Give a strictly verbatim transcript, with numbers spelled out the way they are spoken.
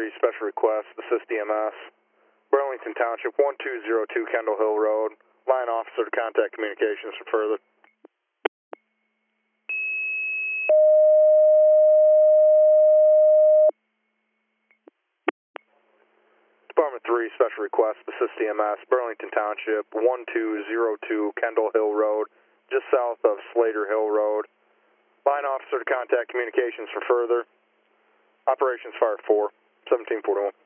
three, special request, assist E M S. Burlington Township, one two zero two Kendall Hill Road. Line officer to contact communications for further. Department three, special request, assist E M S. Burlington Township, one two zero two Kendall Hill Road, just south of Slater Hill Road. Line officer to contact communications for further. Operations Fire four, seventeen forty-one.